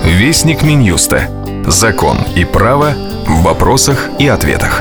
Вестник Минюста. Закон и право в вопросах и ответах.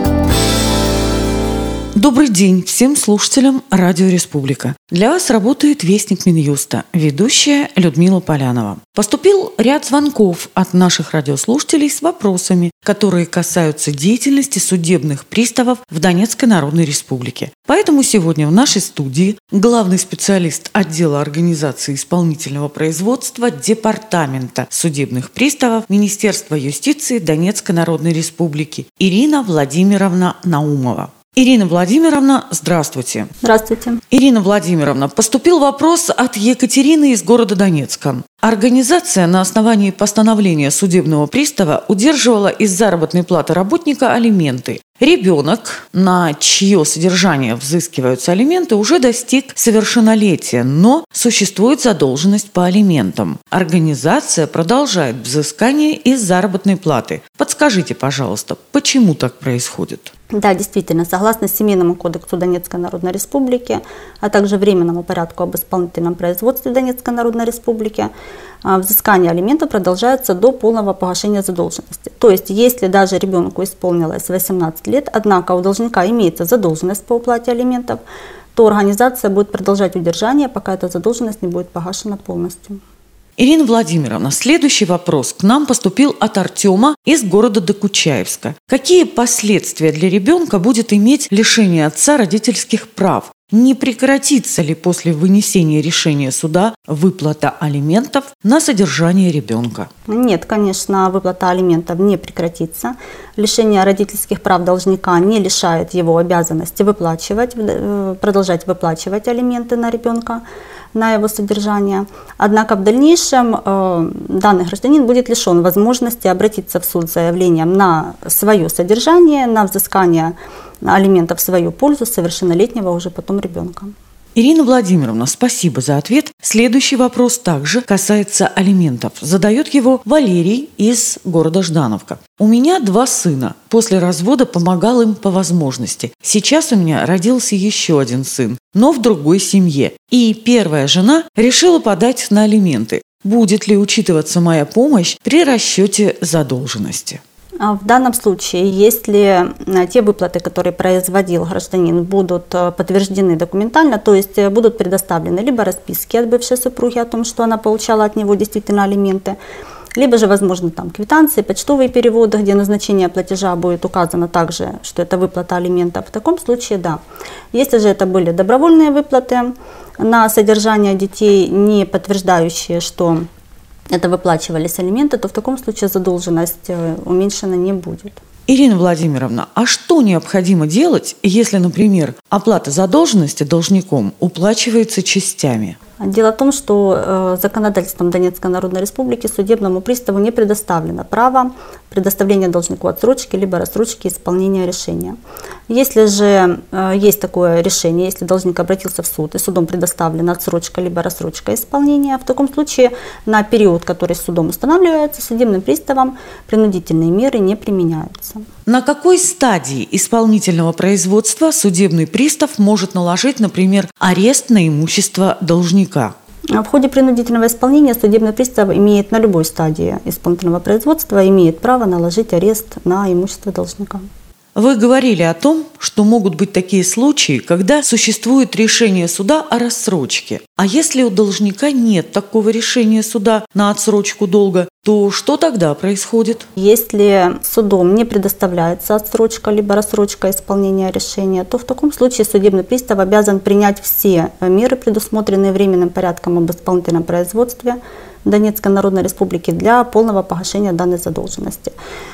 Добрый день всем слушателям Радио Республика. Для вас работает Вестник Минюста, ведущая Людмила Полянова. Поступил ряд звонков от наших радиослушателей с вопросами, которые касаются деятельности судебных приставов в Донецкой Народной Республике. Поэтому сегодня в нашей студии главный специалист отдела организации исполнительного производства Департамента судебных приставов Министерства юстиции Донецкой Народной Республики Ирина Владимировна Наумова. Ирина Владимировна, здравствуйте. Здравствуйте. Ирина Владимировна, поступил вопрос от Екатерины из города Донецка. Организация на основании постановления судебного пристава удерживала из заработной платы работника алименты. Ребенок, на чье содержание взыскиваются алименты, уже достиг совершеннолетия, но существует задолженность по алиментам. Организация продолжает взыскание из заработной платы. Подскажите, пожалуйста, почему так происходит? Да, действительно, согласно Семейному кодексу Донецкой Народной Республики, а также Временному порядку об исполнительном производстве Донецкой Народной Республики, взыскание алиментов продолжается до полного погашения задолженности. То есть, если даже ребенку исполнилось 18 лет, однако у должника имеется задолженность по уплате алиментов, то организация будет продолжать удержание, пока эта задолженность не будет погашена полностью. Ирина Владимировна, следующий вопрос к нам поступил от Артема из города Докучаевска. Какие последствия для ребенка будет иметь лишение отца родительских прав? Не прекратится ли после вынесения решения суда выплата алиментов на содержание ребенка? Нет, конечно, выплата алиментов не прекратится. Лишение родительских прав должника не лишает его обязанности продолжать выплачивать алименты на ребенка, на его содержание. Однако в дальнейшем данный гражданин будет лишен возможности обратиться в суд с заявлением на свое содержание, на взыскание алиментов в свою пользу совершеннолетнего уже потом ребенка. Ирина Владимировна, спасибо за ответ. Следующий вопрос также касается алиментов. Задает его Валерий из города Ждановка. У меня 2 сына. После развода помогал им по возможности. Сейчас у меня родился еще 1 сын, но в другой семье. И первая жена решила подать на алименты. Будет ли учитываться моя помощь при расчете задолженности? В данном случае, если те выплаты, которые производил гражданин, будут подтверждены документально, то есть будут предоставлены либо расписки от бывшей супруги о том, что она получала от него действительно алименты, либо же, возможно, там квитанции, почтовые переводы, где назначение платежа будет указано также, что это выплата алиментов. В таком случае, да. Если же это были добровольные выплаты на содержание детей, не подтверждающие, что это выплачивались алименты, то в таком случае задолженность уменьшена не будет. Ирина Владимировна, а что необходимо делать, если, например, оплата задолженности должником уплачивается частями? Дело в том, что законодательством Донецкой Народной Республики судебному приставу не предоставлено право предоставления должнику отсрочки либо рассрочки исполнения решения. Если же есть такое решение, если должник обратился в суд и судом предоставлена отсрочка либо рассрочка исполнения, в таком случае на период, который судом устанавливается, судебным приставом принудительные меры не применяются. На какой стадии исполнительного производства судебный пристав может наложить, например, арест на имущество должника? В ходе принудительного исполнения судебный пристав имеет на любой стадии исполнительного производства имеет право наложить арест на имущество должника. Вы говорили о том, что могут быть такие случаи, когда существует решение суда о рассрочке. А если у должника нет такого решения суда на отсрочку долга, то что тогда происходит? Если судом не предоставляется отсрочка либо рассрочка исполнения решения, то в таком случае судебный пристав обязан принять все меры, предусмотренные временным порядком об исполнительном производстве Донецкой Народной Республики для полного погашения данной задолженности.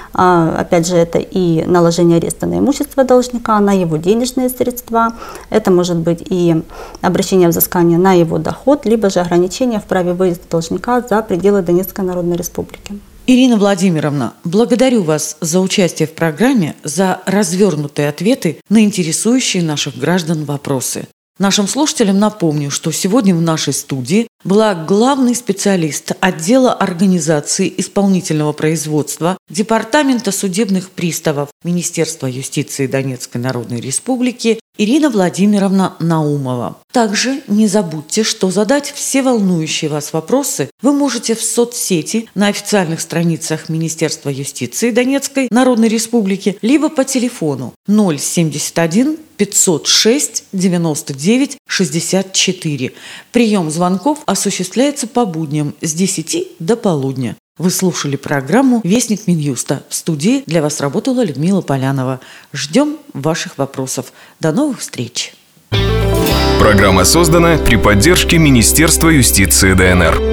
Опять же, это и наложение ареста на имущество должника, на его денежные средства, это может быть и обращение взыскания на его доход, либо же ограничение в праве выезда должника за пределы Донецкой Народной Республики. Ирина Владимировна, благодарю вас за участие в программе, за развернутые ответы на интересующие наших граждан вопросы. Нашим слушателям напомню, что сегодня в нашей студии была главный специалист отдела организации исполнительного производства Департамента судебных приставов Министерства юстиции Донецкой Народной Республики Ирина Владимировна Наумова. Также не забудьте, что задать все волнующие вас вопросы вы можете в соцсети, на официальных страницах Министерства юстиции Донецкой Народной Республики, либо по телефону 071 506 99 64. Прием звонков осуществляется по будням с 10 до полудня. Вы слушали программу «Вестник Минюста». В студии для вас работала Людмила Полянова. Ждем ваших вопросов. До новых встреч! Программа создана при поддержке Министерства юстиции ДНР.